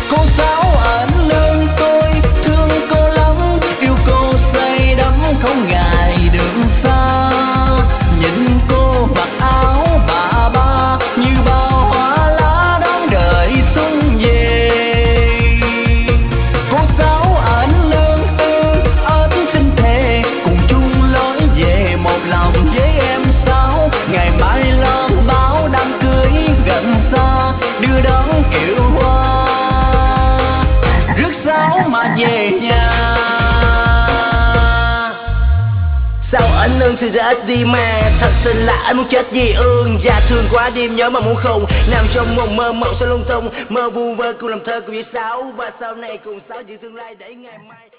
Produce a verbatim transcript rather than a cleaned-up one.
Cô Sáu anh nương tôi thương cô lắm, yêu cô say đắm không ngại đường xa. Nhìn cô mặc áo bà ba như bao hoa lá đón đợi xuân về. Cô Sáu anh nương tôi anh xin thề cùng chung lối về một lòng với em Sáu. Ngày mai lo báo đám cưới gần xa, đưa đón kiệu hoa rước Sáu mà về nhà. Sao anh ơn thì ra ít đi mà thật tình là anh muốn chết vì ương. Và thương quá đêm nhớ mà muốn không nằm trong mộng mơ mộng sao lung tung mơ vu vơ cùng làm thơ cùng với Sáu. Và sau này cùng Sáu giữ tương lai để ngày mai